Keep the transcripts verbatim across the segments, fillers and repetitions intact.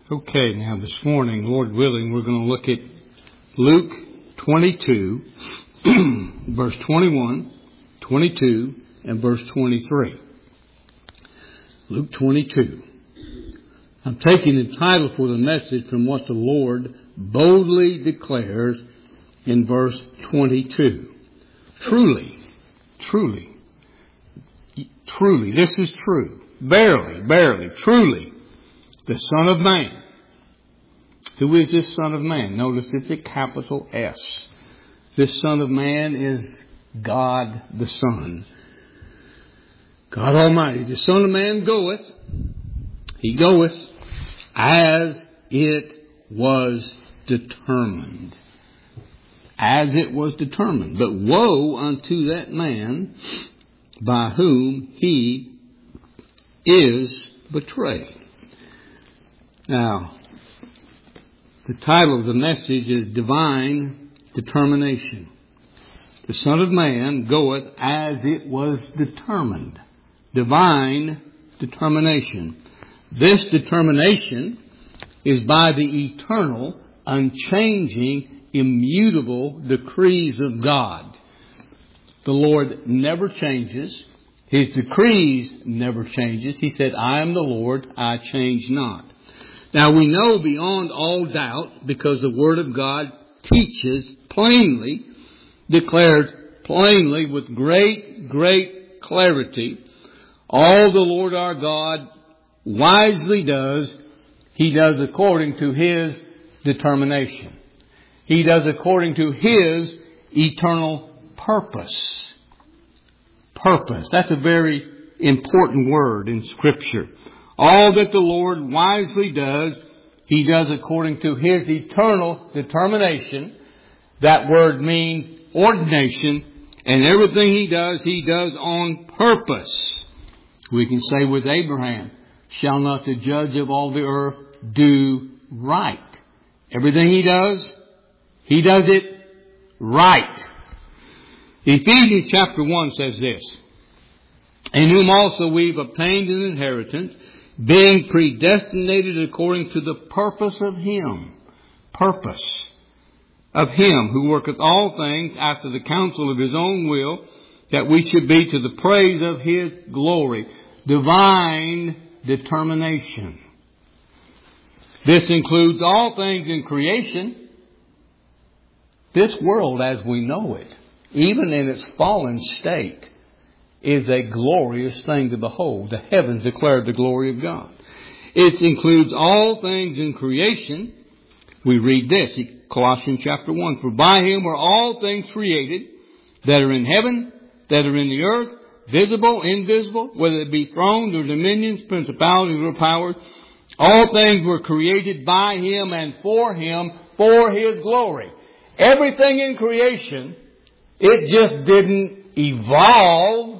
Okay, now this morning, Lord willing, we're going to look at Luke twenty-two, verse twenty-one, twenty-two, and verse twenty-three. Luke twenty-two. I'm taking the title for the message from what the Lord boldly declares in verse twenty-two. Truly, truly, truly, this is true. Verily, verily, truly, the Son of Man. Who is this Son of Man? Notice it's a capital S. This Son of Man is God the Son. God Almighty. The Son of Man goeth. He goeth as it was determined. As it was determined. But woe unto that man by whom he is betrayed. Now, the title of the message is Divine Determination. The Son of Man goeth as it was determined. Divine determination. This determination is by the eternal, unchanging, immutable decrees of God. The Lord never changes. His decrees never changes. He said, I am the Lord, I change not. Now we know beyond all doubt, because the Word of God teaches plainly, declares plainly with great, great clarity, all the Lord our God wisely does, He does according to His determination. He does according to His eternal purpose. Purpose. That's a very important word in Scripture. All that the Lord wisely does, He does according to His eternal determination. That word means ordination. And everything He does, He does on purpose. We can say with Abraham, shall not the judge of all the earth do right? Everything He does, He does it right. Ephesians chapter one says this, in whom also we've obtained an inheritance, being predestinated according to the purpose of Him. Purpose of Him who worketh all things after the counsel of His own will, that we should be to the praise of His glory. Divine determination. This includes all things in creation. This world as we know it, even in its fallen state, is a glorious thing to behold. The heavens declare the glory of God. It includes all things in creation. We read this, Colossians chapter one. For by Him were all things created, that are in heaven, that are in the earth, visible, invisible, whether it be thrones or dominions, principalities or powers. All things were created by Him and for Him, for His glory. Everything in creation, it just didn't evolve.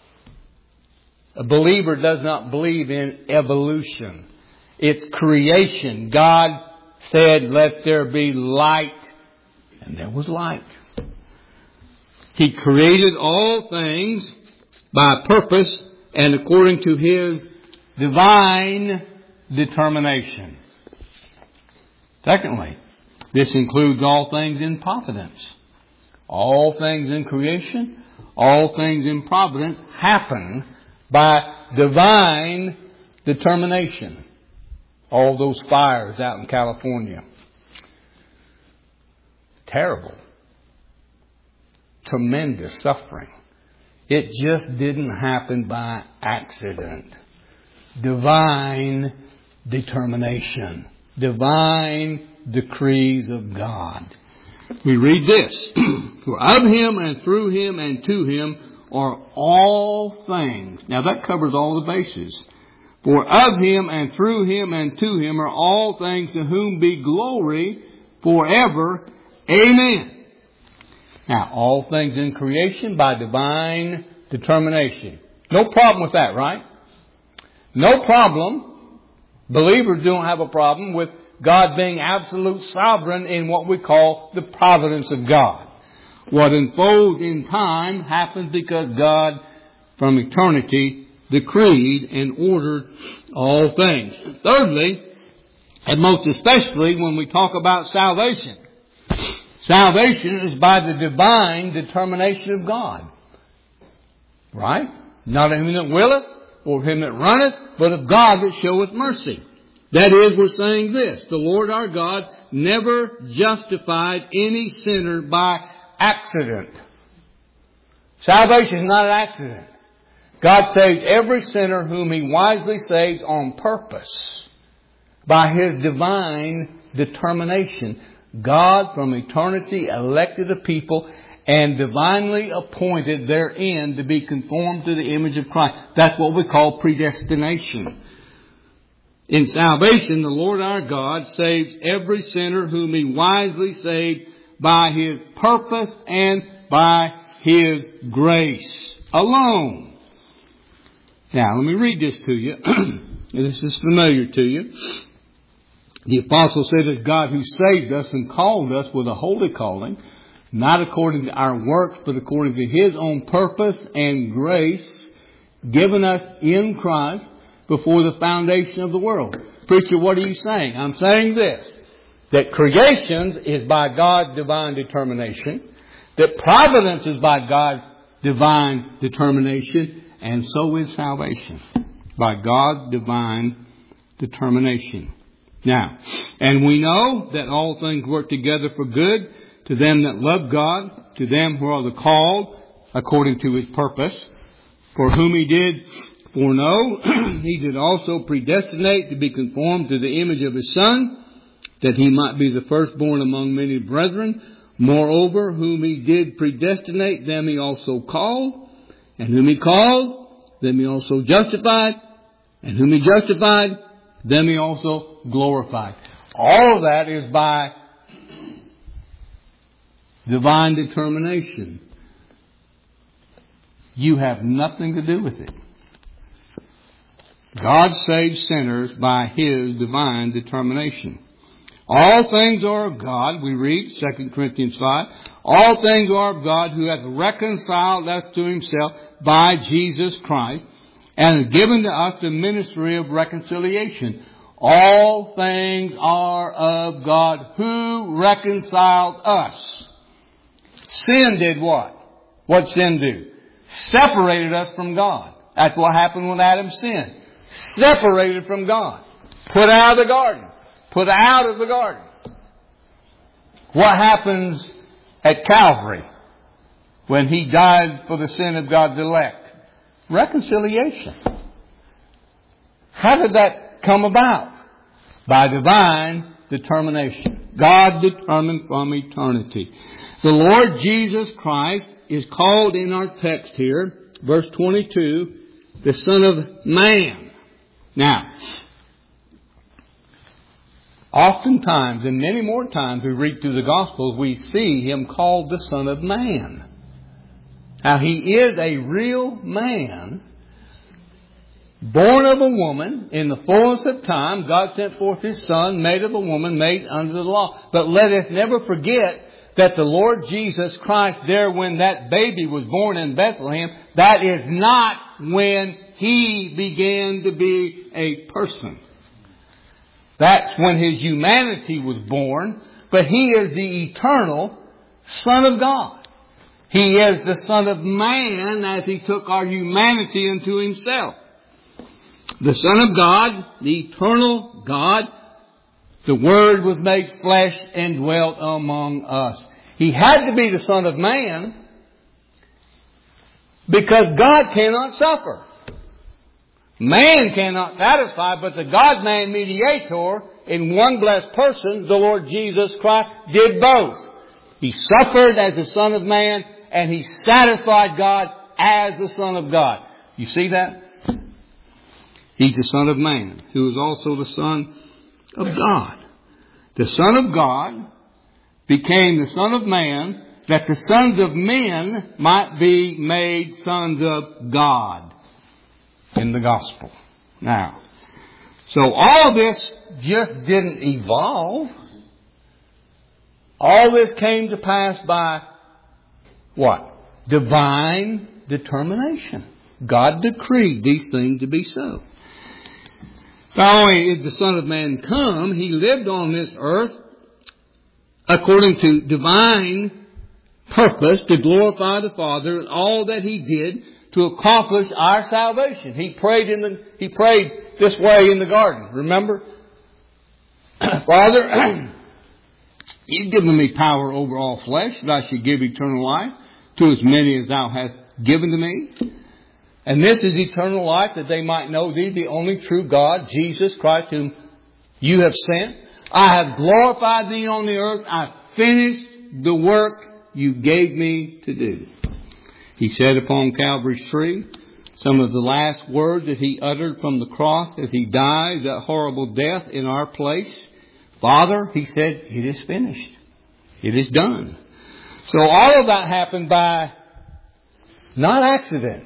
A believer does not believe in evolution. It's creation. God said, let there be light. And there was light. He created all things by purpose and according to His divine determination. Secondly, this includes all things in providence. All things in creation, all things in providence happen by divine determination. All those fires out in California. Terrible. Tremendous suffering. It just didn't happen by accident. Divine determination. Divine decrees of God. We read this. For of Him and through Him and to Him are all things. Now that covers all the bases. For of Him and through Him and to Him are all things, to whom be glory forever. Amen. Now, all things in creation by divine determination. No problem with that, right? No problem. Believers don't have a problem with God being absolute sovereign in what we call the providence of God. What unfolds in time happens because God, from eternity, decreed and ordered all things. Thirdly, And most especially when we talk about salvation. Salvation is by the divine determination of God. Right? Not of him that willeth, or of him that runneth, but of God that showeth mercy. That is, we're saying this: the Lord our God never justified any sinner by accident. Salvation is not an accident. God saves every sinner whom He wisely saves on purpose by His divine determination. God from eternity elected a people and divinely appointed their end to be conformed to the image of Christ. That's what we call predestination. In salvation, the Lord our God saves every sinner whom He wisely saved by His purpose and by His grace alone. Now, let me read this to you. This is familiar to you. The apostle said it's God who saved us and called us with a holy calling, not according to our works, but according to His own purpose and grace given us in Christ before the foundation of the world. Preacher, what are you saying? I'm saying this: that creation is by God's divine determination, that providence is by God's divine determination, and so is salvation by God's divine determination. Now, and we know that all things work together for good to them that love God, to them who are the called according to His purpose, for whom He did foreknow, He did also predestinate to be conformed to the image of His Son, that He might be the firstborn among many brethren. Moreover, whom He did predestinate, them He also called, and whom He called, them He also justified, and whom He justified, them He also glorified. All of that is by divine determination. You have nothing to do with it. God saves sinners by His divine determination. All things are of God, we read Second Corinthians five. All things are of God, who hath reconciled us to Himself by Jesus Christ, and has given to us the ministry of reconciliation. All things are of God, who reconciled us. Sin did what? What sin do? Separated us from God. That's what happened when Adam sinned. Separated from God. Put out of the garden. Put out of the garden. What happens at Calvary when He died for the sin of God's elect? Reconciliation. How did that come about? By divine determination. God determined from eternity. The Lord Jesus Christ is called in our text here, verse twenty-two, the Son of Man. Now, oftentimes, and many more times we read through the Gospels, we see Him called the Son of Man. Now, He is a real man, born of a woman. In the fullness of time, God sent forth His Son, made of a woman, made under the law. But let us never forget that the Lord Jesus Christ, there when that baby was born in Bethlehem, that is not when He began to be a person. That's when His humanity was born, but He is the eternal Son of God. He is the Son of Man as He took our humanity into Himself. The Son of God, the eternal God, the Word was made flesh and dwelt among us. He had to be the Son of Man because God cannot suffer. Man cannot satisfy, but the God-man mediator in one blessed person, the Lord Jesus Christ, did both. He suffered as the Son of Man, and He satisfied God as the Son of God. You see that? He's the Son of Man, who is also the Son of God. The Son of God became the Son of Man, that the sons of men might be made sons of God in the gospel. Now, so all this just didn't evolve. All this came to pass by what? Divine determination. God decreed these things to be so. Not only is the Son of Man come, He lived on this earth according to divine purpose to glorify the Father and all that He did to accomplish our salvation. He prayed in the, He prayed this way in the garden. Remember? Father, You've given me power over all flesh, that I should give eternal life to as many as Thou hast given to me. And this is eternal life, that they might know Thee, the only true God, Jesus Christ, whom You have sent. I have glorified Thee on the earth. I have finished the work You gave me to do. He said upon Calvary's tree some of the last words that He uttered from the cross as He died, that horrible death in our place. Father, He said, it is finished. It is done. So all of that happened by not accident.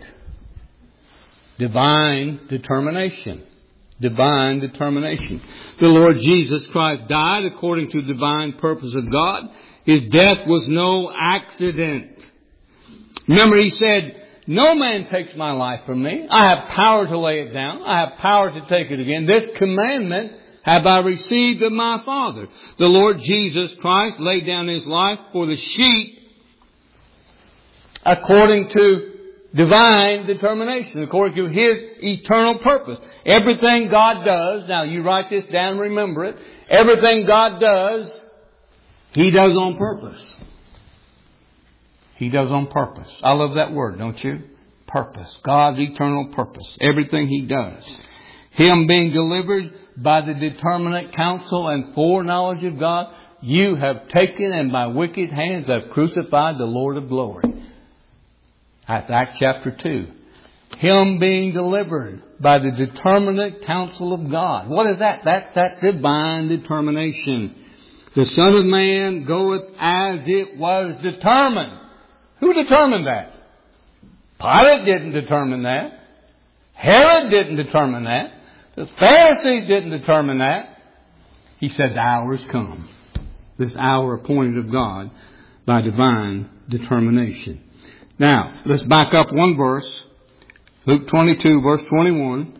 Divine determination. Divine determination. The Lord Jesus Christ died according to the divine purpose of God. His death was no accident. Remember, He said, no man takes my life from me. I have power to lay it down. I have power to take it again. This commandment have I received of my Father. The Lord Jesus Christ laid down His life for the sheep according to divine determination, according to His eternal purpose. Everything God does, now you write this down, remember it. Everything God does, He does on purpose. He does on purpose. I love that word, don't you? Purpose. God's eternal purpose. Everything He does. Him being delivered by the determinate counsel and foreknowledge of God, you have taken and by wicked hands have crucified the Lord of glory. That's Acts chapter two. Him being delivered by the determinate counsel of God. What is that? That's that divine determination. The Son of Man goeth as it was determined. Who determined that? Pilate didn't determine that. Herod didn't determine that. The Pharisees didn't determine that. He said the hour has come. This hour appointed of God by divine determination. Now, let's back up one verse. Luke twenty-two, verse twenty-one.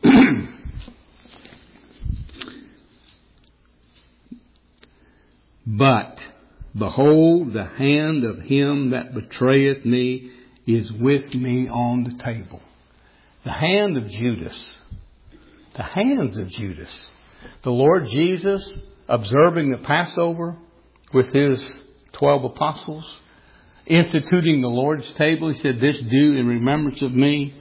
But, behold, the hand of him that betrayeth me is with me on the table. The hand of Judas. The hands of Judas. The Lord Jesus, observing the Passover with His twelve apostles, instituting the Lord's table, He said, this do in remembrance of me.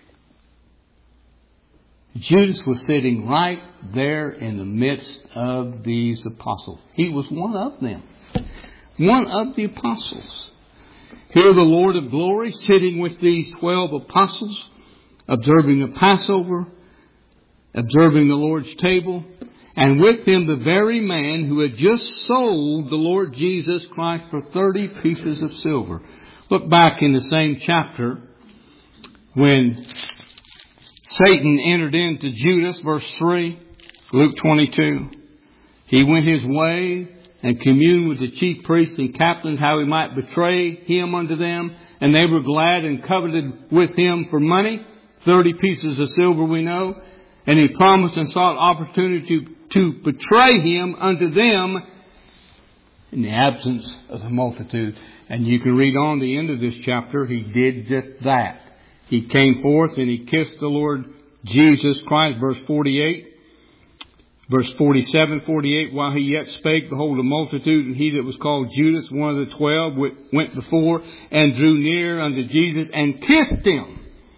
Judas was sitting right there in the midst of these apostles. He was one of them. One of the apostles. Here the Lord of glory sitting with these twelve apostles, observing the Passover, observing the Lord's table, and with him the very man who had just sold the Lord Jesus Christ for thirty pieces of silver. Look back in the same chapter when Satan entered into Judas, verse three, Luke twenty-two. He went his way and communed with the chief priests and captains how he might betray him unto them. And they were glad and coveted with him for money. Thirty pieces of silver we know. And he promised and sought opportunity to, to betray him unto them in the absence of the multitude. And you can read on the end of this chapter. He did just that. He came forth and he kissed the Lord Jesus Christ. Verse forty-eight. Verse forty-seven, forty-eight. While he yet spake, behold, a multitude, and he that was called Judas, one of the twelve, went before and drew near unto Jesus and kissed him.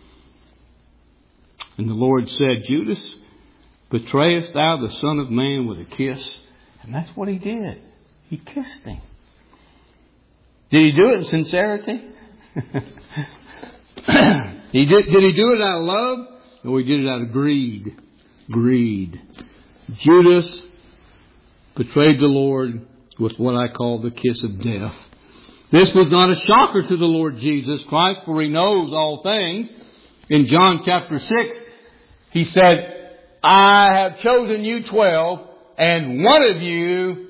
And the Lord said, Judas, betrayest thou the Son of Man with a kiss? And that's what he did. He kissed him. Did he do it in sincerity? he did, did he do it out of love? No, he did it out of greed. Greed. Judas betrayed the Lord with what I call the kiss of death. This was not a shocker to the Lord Jesus Christ, for He knows all things. In John chapter six, He said, I have chosen you twelve, and one of you,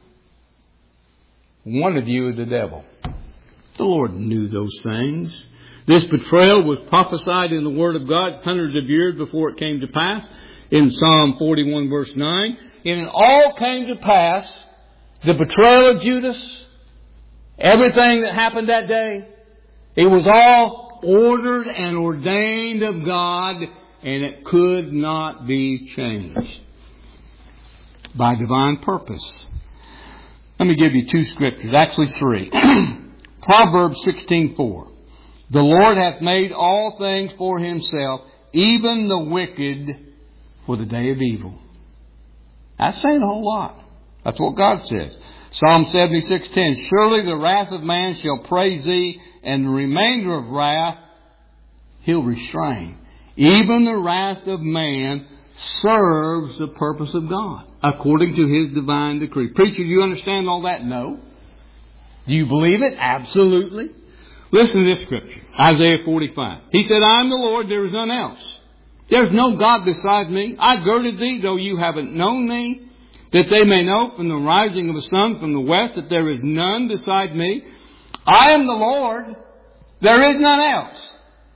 one of you is the devil. The Lord knew those things. This betrayal was prophesied in the Word of God hundreds of years before it came to pass. in Psalm forty-one verse nine. And it all came to pass, the betrayal of Judas, everything that happened that day, it was all ordered and ordained of God, and it could not be changed by divine purpose. Let me give you two scriptures, actually three. Proverbs sixteen four. The Lord hath made all things for Himself, even the wicked for the day of evil. That's saying a whole lot. That's what God says. Psalm seventy-six ten. Surely the wrath of man shall praise Thee, and the remainder of wrath He'll restrain. Even the wrath of man serves the purpose of God, according to His divine decree. Preacher, do you understand all that? No. Do you believe it? Absolutely. Listen to this scripture. Isaiah forty-five. He said, I am the Lord, there is none else. There's no God beside me. I girded thee, though you haven't known me, that they may know from the rising of the sun from the west that there is none beside me. I am the Lord, there is none else.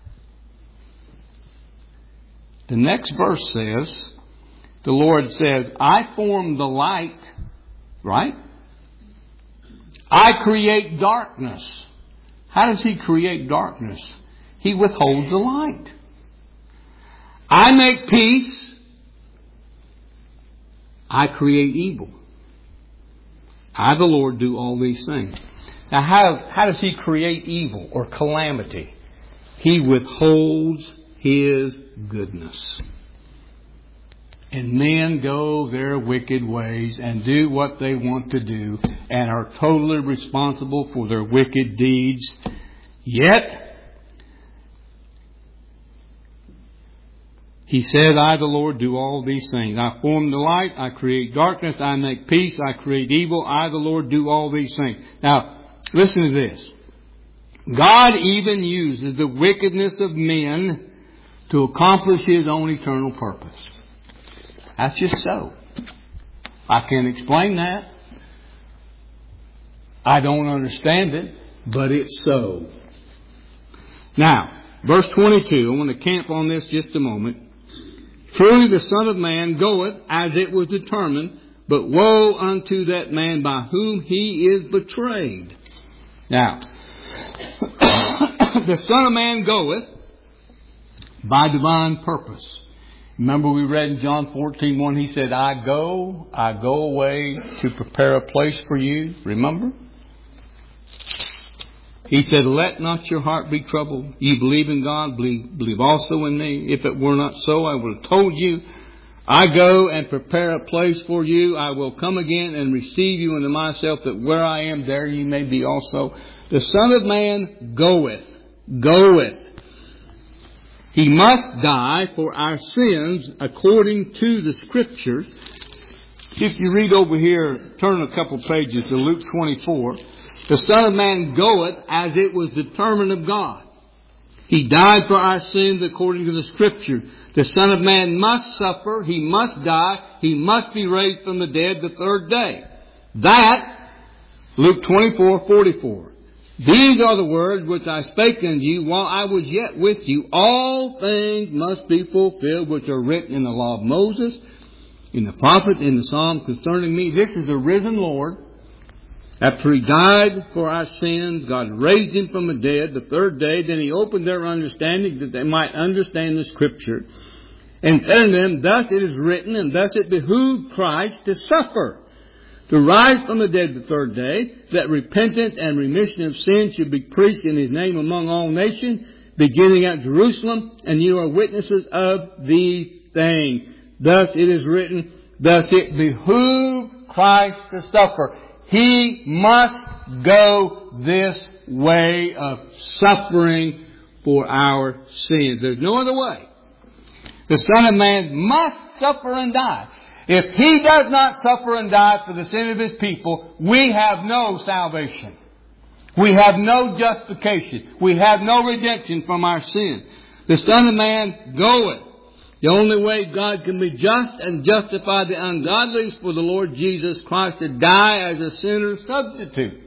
The next verse says, the Lord says, I form the light, right? I create darkness. How does He create darkness? He withholds the light. I make peace. I create evil. I, the Lord, do all these things. Now, how, how does He create evil or calamity? He withholds His goodness. And men go their wicked ways and do what they want to do and are totally responsible for their wicked deeds. Yet, He said, I, the Lord, do all these things. I form the light, I create darkness, I make peace, I create evil. I, the Lord, do all these things. Now, listen to this. God even uses the wickedness of men to accomplish His own eternal purpose. That's just so. I can't explain that. I don't understand it, but it's so. Now, verse twenty-two, I want to camp on this just a moment. Truly the Son of Man goeth as it was determined, but woe unto that man by whom He is betrayed. Now, the Son of Man goeth by divine purpose. Remember we read in John fourteen one, He said, I go, I go away to prepare a place for you. Remember? He said, let not your heart be troubled. You believe in God, believe, believe also in me. If it were not so, I would have told you. I go and prepare a place for you. I will come again and receive you unto myself, that where I am, there you may be also. The Son of Man goeth, goeth. He must die for our sins according to the Scriptures. If you read over here, turn a couple pages to Luke twenty-four. The Son of Man goeth as it was determined of God. He died for our sins according to the Scripture. The Son of Man must suffer. He must die. He must be raised from the dead the third day. That, Luke twenty-four forty-four. These are the words which I spake unto you while I was yet with you. All things must be fulfilled which are written in the law of Moses, in the prophet, in the Psalm concerning me. This is the risen Lord. After He died for our sins, God raised Him from the dead the third day. Then He opened their understanding that they might understand the Scripture. And said unto them, thus it is written, and thus it behooved Christ to suffer, to rise from the dead the third day, that repentance and remission of sins should be preached in His name among all nations, beginning at Jerusalem, and you are witnesses of these things. Thus it is written, thus it behooved Christ to suffer. He must go this way of suffering for our sins. There's no other way. The Son of Man must suffer and die. If He does not suffer and die for the sin of His people, we have no salvation. We have no justification. We have no redemption from our sin. The Son of Man goeth. The only way God can be just and justify the ungodly is for the Lord Jesus Christ to die as a sinner's substitute.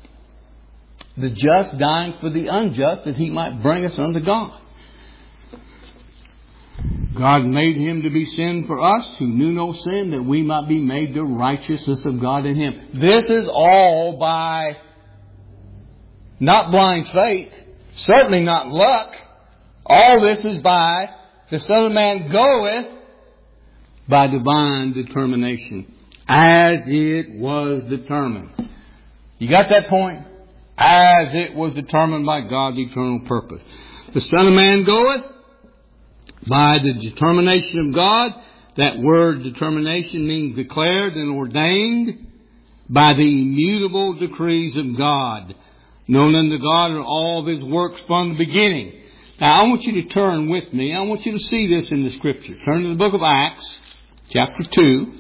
The just dying for the unjust, that He might bring us unto God. God made him to be sin for us who knew no sin, that we might be made the righteousness of God in him. This is all by not blind faith, certainly not luck. All this is by the Son of Man goeth by divine determination, as it was determined. You got that point? As it was determined by God's eternal purpose. The Son of Man goeth by the determination of God. That word determination means declared and ordained by the immutable decrees of God. Known unto God are all of His works from the beginning. Now I want you to turn with me. I want you to see this in the Scripture. Turn to the book of Acts, chapter two.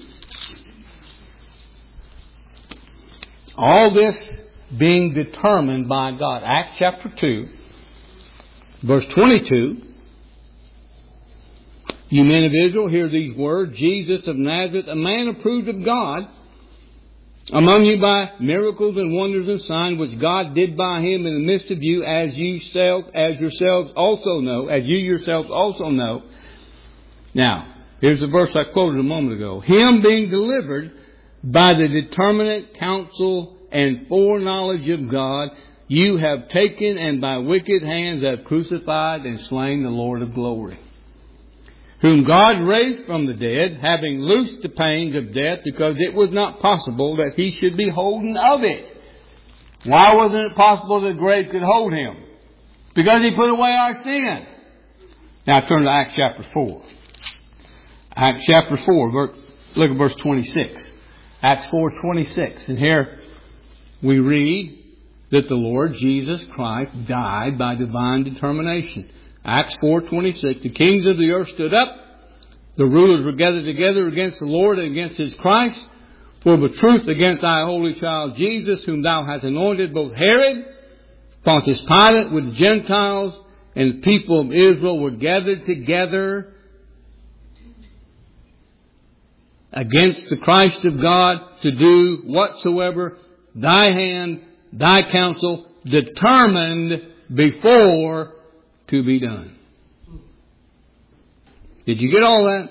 All this being determined by God. Acts chapter two, verse twenty-two. You men of Israel, hear these words. Jesus of Nazareth, a man approved of God, among you by miracles and wonders and signs which God did by him in the midst of you, as you self, as yourselves also know, as you yourselves also know. Now, here's the verse I quoted a moment ago. Him being delivered by the determinate counsel and foreknowledge of God, you have taken and by wicked hands have crucified and slain the Lord of glory, whom God raised from the dead, having loosed the pains of death, because it was not possible that he should be holden of it. Why wasn't it possible that the grave could hold him? Because he put away our sin. Now turn to Acts chapter four. Acts chapter four, look at verse twenty-six. Acts four twenty-six. And here we read that the Lord Jesus Christ died by divine determination. Acts four twenty-six. The kings of the earth stood up. The rulers were gathered together against the Lord and against His Christ. For the truth against thy holy child Jesus, whom thou hast anointed, both Herod, Pontius Pilate, with the Gentiles, and the people of Israel were gathered together against the Christ of God to do whatsoever thy hand, thy counsel determined before to be done. Did you get all that?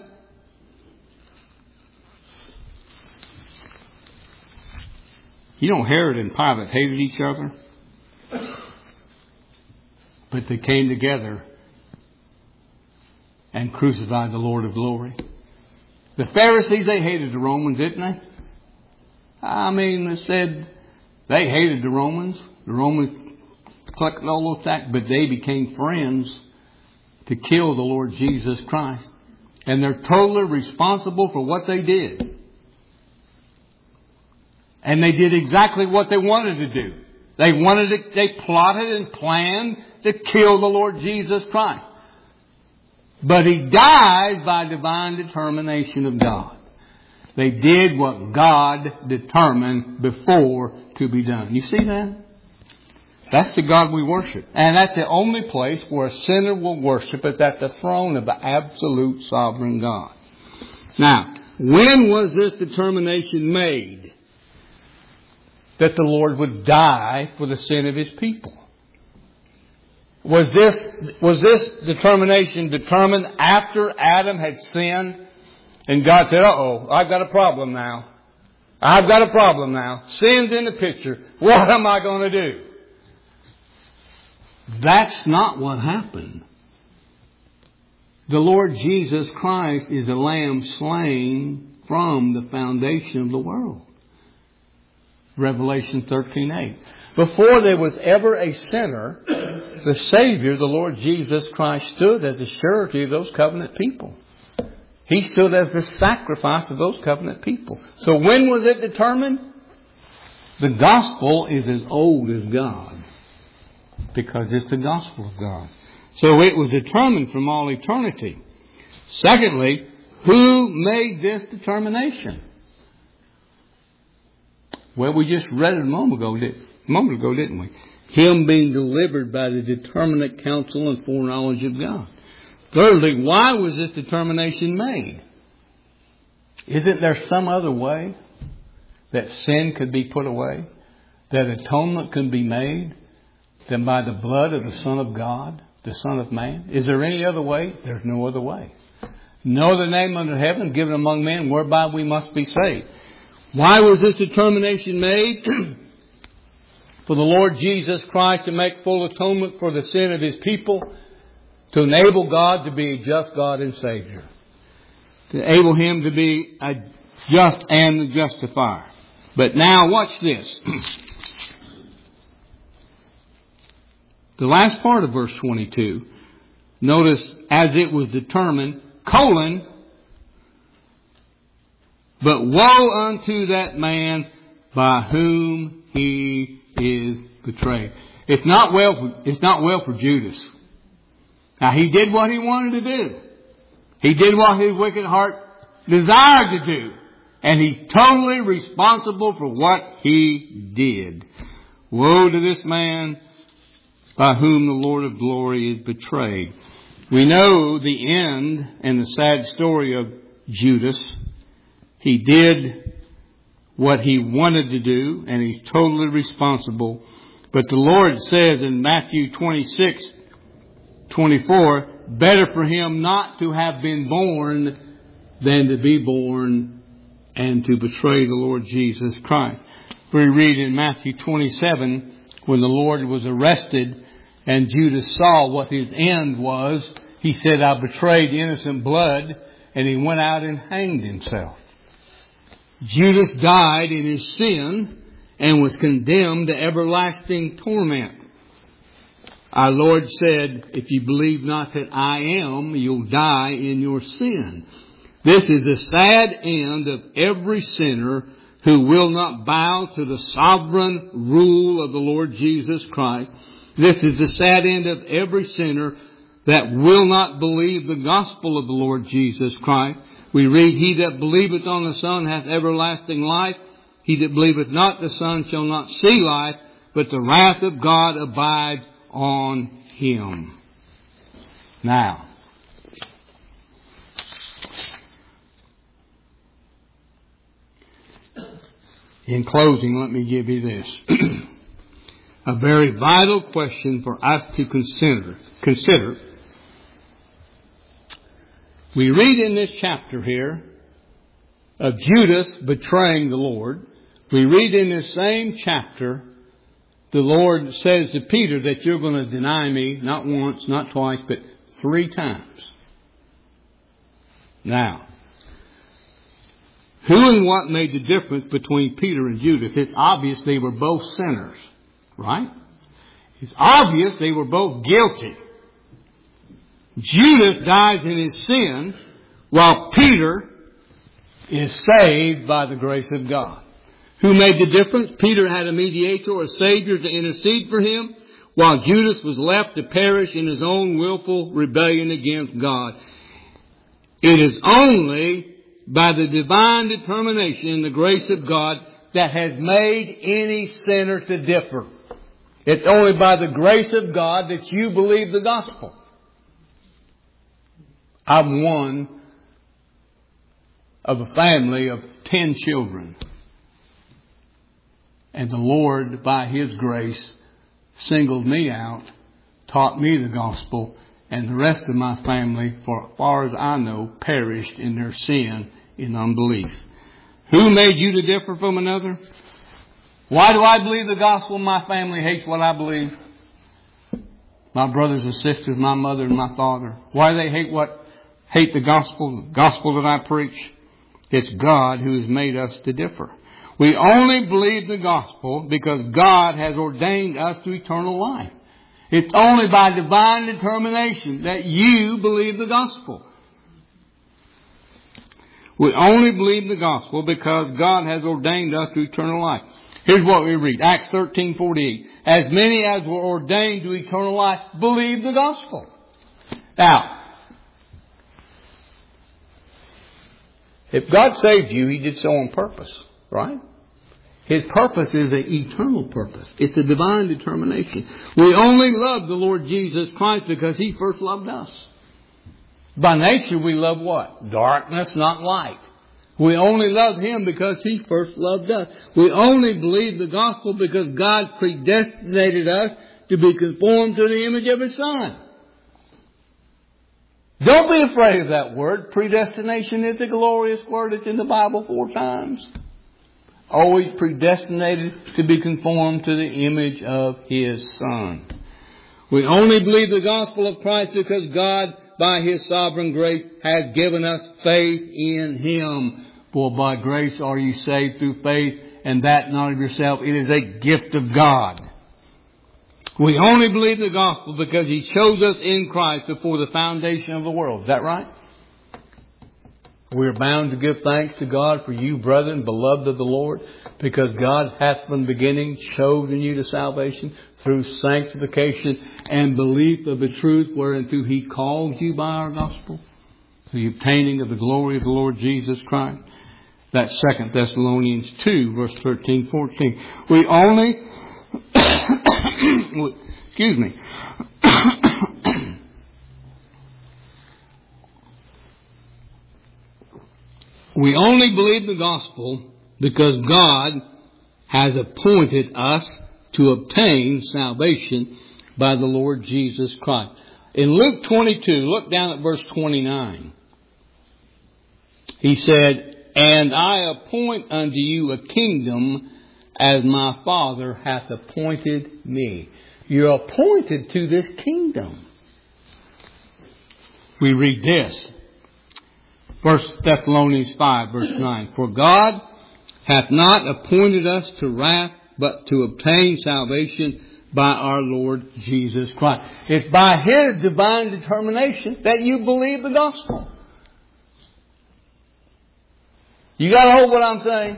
You know, Herod and Pilate hated each other, but they came together and crucified the Lord of glory. The Pharisees, they hated the Romans, didn't they? I mean, they said they hated the Romans. The Romans collected all those taxes, but they became friends to kill the Lord Jesus Christ. And they're totally responsible for what they did. And they did exactly what they wanted to do. They wanted to, they plotted and planned to kill the Lord Jesus Christ. But He dies by divine determination of God. They did what God determined before to be done. You see that? That's the God we worship. And that's the only place where a sinner will worship. It's at the throne of the absolute sovereign God. Now, when was this determination made that the Lord would die for the sin of His people? Was this, was this determination determined after Adam had sinned? And God said, uh-oh, I've got a problem now. I've got a problem now. Sin's in the picture. What am I going to do? That's not what happened. The Lord Jesus Christ is a lamb slain from the foundation of the world. Revelation thirteen eight. Before there was ever a sinner, the Savior, the Lord Jesus Christ, stood as the surety of those covenant people. He stood as the sacrifice of those covenant people. So when was it determined? The gospel is as old as God, because it's the gospel of God. So it was determined from all eternity. Secondly, who made this determination? Well, we just read it a moment ago, did, a moment ago, didn't we? Him being delivered by the determinate counsel and foreknowledge of God. Thirdly, why was this determination made? Isn't there some other way that sin could be put away, that atonement could be made, than by the blood of the Son of God, the Son of Man? Is there any other way? There's no other way. No other name under heaven given among men whereby we must be saved. Why was this determination made? For the Lord Jesus Christ to make full atonement for the sin of His people, to enable God to be a just God and Savior, to enable Him to be a just and the justifier. But now watch this. The last part of verse twenty-two, notice, as it was determined, colon, but woe unto that man by whom he is betrayed. It's not well for, it's not well for Judas. Now, he did what he wanted to do. He did what his wicked heart desired to do. And he's totally responsible for what he did. Woe to this man by whom the Lord of glory is betrayed. We know the end and the sad story of Judas. He did what he wanted to do, and he's totally responsible. But the Lord says in Matthew twenty-six, twenty-four, better for him not to have been born than to be born and to betray the Lord Jesus Christ. We read in Matthew twenty-seven, when the Lord was arrested and Judas saw what his end was, he said, I betrayed innocent blood, and he went out and hanged himself. Judas died in his sin and was condemned to everlasting torment. Our Lord said, if you believe not that I am, you'll die in your sin. This is the sad end of every sinner who will not bow to the sovereign rule of the Lord Jesus Christ. This is the sad end of every sinner that will not believe the gospel of the Lord Jesus Christ. We read, he that believeth on the Son hath everlasting life. He that believeth not the Son shall not see life, but the wrath of God abides on him. Now, in closing, let me give you this. A very vital question for us to consider. Consider. We read in this chapter here of Judas betraying the Lord. We read in this same chapter, the Lord says to Peter that you're going to deny me not once, not twice, but three times. Now, who and what made the difference between Peter and Judas? It's obvious they were both sinners, right? It's obvious they were both guilty. Judas dies in his sin, while Peter is saved by the grace of God. Who made the difference? Peter had a mediator, a Savior to intercede for him, while Judas was left to perish in his own willful rebellion against God. It is only by the divine determination and the grace of God that has made any sinner to differ. It's only by the grace of God that you believe the gospel. I'm one of a family of ten children. And the Lord, by His grace, singled me out, taught me the gospel, and the rest of my family, for as far as I know, perished in their sin in unbelief. Who made you to differ from another? Why do I believe the gospel? My family hates what I believe. My brothers and sisters, my mother and my father. Why do they hate what? Hate the gospel, the gospel that I preach? It's God who has made us to differ. We only believe the gospel because God has ordained us to eternal life. It's only by divine determination that you believe the gospel. We only believe the gospel because God has ordained us to eternal life. Here's what we read. Acts thirteen forty-eight. As many as were ordained to eternal life believe the gospel. Now, if God saved you, He did so on purpose, right? His purpose is an eternal purpose. It's a divine determination. We only love the Lord Jesus Christ because He first loved us. By nature, we love what? Darkness, not light. We only love Him because He first loved us. We only believe the gospel because God predestinated us to be conformed to the image of His Son. Don't be afraid of that word. Predestination is a glorious word. It's in the Bible four times. Always predestinated to be conformed to the image of His Son. We only believe the gospel of Christ because God, by His sovereign grace, has given us faith in Him. For by grace are you saved through faith, and that not of yourself. It is a gift of God. We only believe the gospel because He chose us in Christ before the foundation of the world. Is that right? We are bound to give thanks to God for you, brethren, beloved of the Lord, because God hath from the beginning chosen you to salvation through sanctification and belief of the truth whereunto He called you by our gospel, to the obtaining of the glory of the Lord Jesus Christ. That's Second Thessalonians two, verse thirteen, fourteen. We only, excuse me, we only believe the gospel because God has appointed us to obtain salvation by the Lord Jesus Christ. In Luke twenty-two, look down at verse twenty-nine. He said, and I appoint unto you a kingdom as my Father hath appointed me. You're appointed to this kingdom. We read this. First Thessalonians five, verse nine. For God hath not appointed us to wrath, but to obtain salvation by our Lord Jesus Christ. It's by His divine determination that you believe the gospel. You got to hold what I'm saying.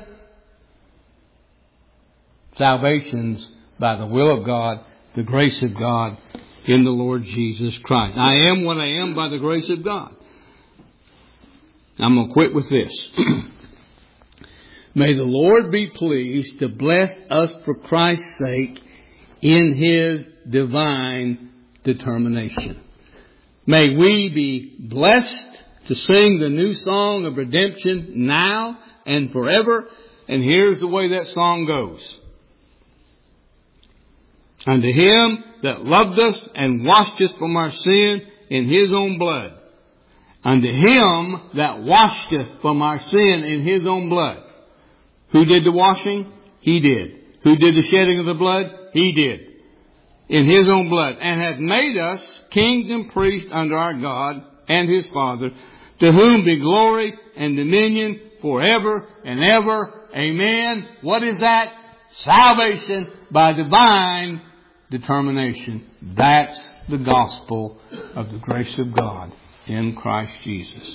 Salvation's by the will of God, the grace of God in the Lord Jesus Christ. I am what I am by the grace of God. I'm going to quit with this. May the Lord be pleased to bless us for Christ's sake in His divine determination. May we be blessed to sing the new song of redemption now and forever. And here's the way that song goes. Unto Him that loved us and washed us from our sin in His own blood. Unto Him that washed us from our sin in His own blood. Who did the washing? He did. Who did the shedding of the blood? He did. In His own blood. And hath made us kings and priests unto our God and His Father, to whom be glory and dominion forever and ever. Amen. What is that? Salvation by divine determination. That's the gospel of the grace of God in Christ Jesus.